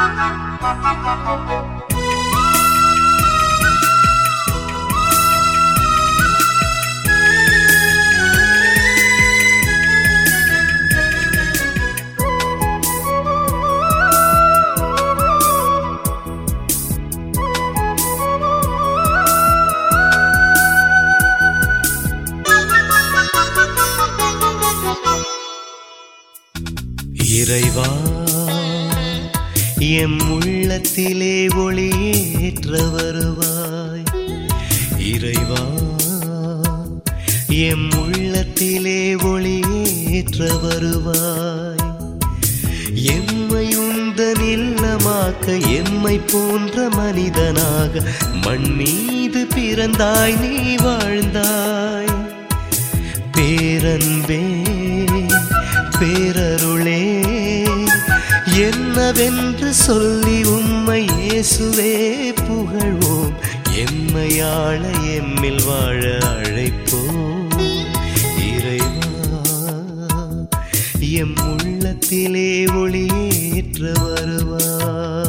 இறைவா எம் உள்ளத்திலே ஒளியேற்ற வருவாய். இறைவா எம் உள்ளத்திலே ஒளியேற்ற வருவாய். எம்மை உந்தன் இல்லமாக்க எம்மை போன்ற மனிதனாக மண் மீது பிறந்தாய், நீ வாழ்ந்தாய். பேரன்பே பேரருளே என்னவென்று சொல்லி உம்மை இயேசுவே புகழ்வோம். எம்மையாள எம்மில் வாழ அழைப்போம். இறைவா எம் உள்ளத்திலே ஒளியேற்ற வருவாய்.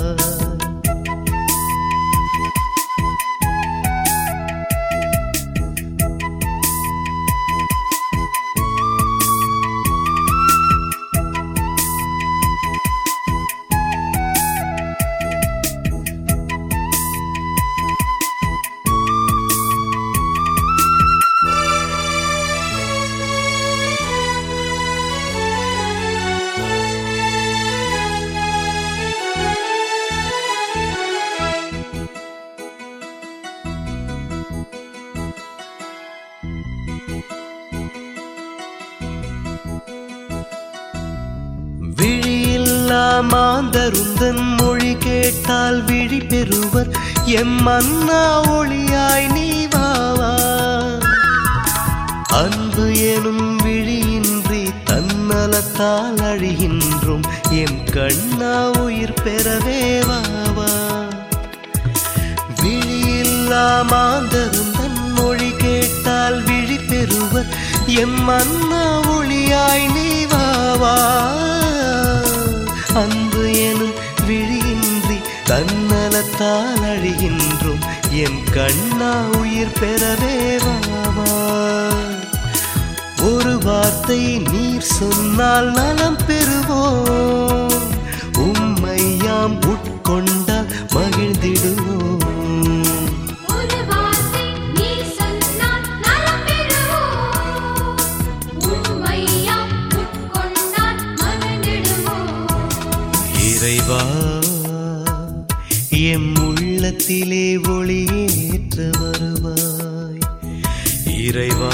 விழியில்லா மாந்தருந்தன் மொழி கேட்டால் விழி பெறுவர். எம் மன்னா ஒளியாய் நீ வாவா. அன்பு எனும் விழியின்றி தன்னலத்தால் அழிகின்றோம். எம் கண்ணா உயிர் பெறவே வாவா. விழியில்லா மாந்தருந்தன் மொழி கேட்டால் விழி பெறுவர். எம் மன்னா ஒளியாய் நீ வாவா. அன்பு எனும் விழியின்றி தன்னலத்தால் அழிகின்றோம். எம் கண்ணா உயிர் பெறவே வாவா. ஒரு வார்த்தை நீர் சொன்னால் நலம் பெறுவோம். உம்மையாம் உட்கொண்டால் மகிழ்ந்திடுவோம். இறைவா எம் உள்ளத்திலே ஒளியேற்ற வருவாய். இறைவா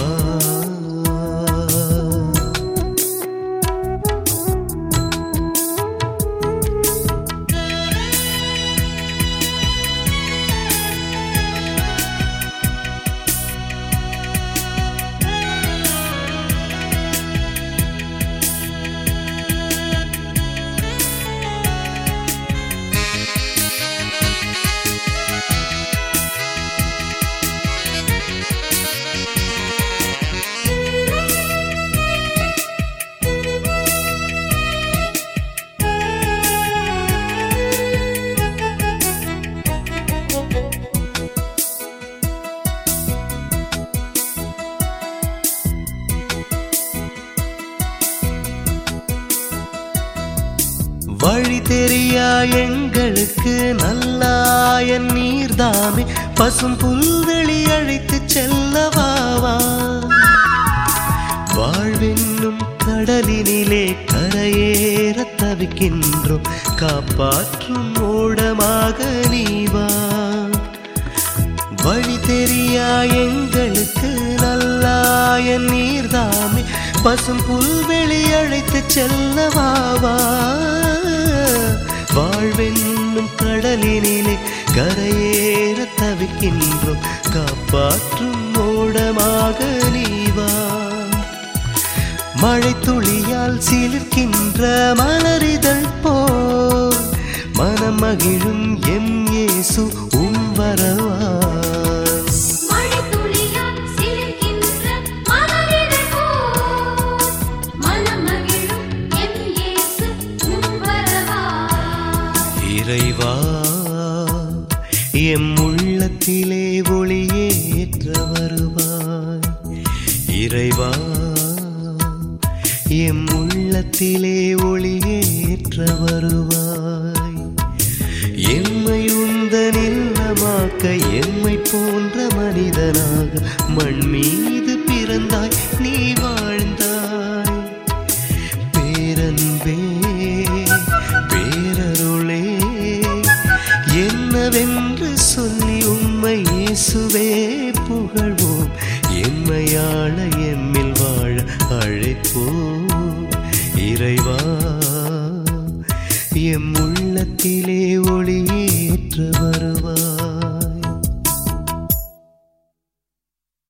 வழி தெரியா எங்களுக்கு நல்லாயன் நீர்தாமே. பசும் புல்வெளி அழைத்து செல்லவாவா. வாழ்வென்னும் கடலினிலே கரையேற தவிக்கின்றோம். காப்பாற்றும் ஓடமாக நீவா. வழி தெரியா எங்களுக்கு நல்லாயன் நீர்தாமே. பசும் புல்வெளி அழைத்து செல்லவாவா. வாழ்வென்னும் கடலினிலே கரையேற தவிக்கின்றோம். காப்பாற்றும் ஓடமாக நீவா. மழை துளியால் சிலிர்க்கின்ற மலரிதழ் போல் மனம் மகிழும் எம் இயேசு உம் வரவா. இருட்டிலே ஒளியேற்ற வருவாய். எம்மை உந்தன் இல்லமாக்க எம்மை போன்ற மனிதனாக மண் மீது பிறந்தாய், நீ வாழ்ந்தாய். பேரன்பே பேரருளே என்னவென்று சொல்லி உம்மை இயேசுவே புகழ்வோம். எம்மையாள எம்மில் வாழ அழைப்போம். இறைவா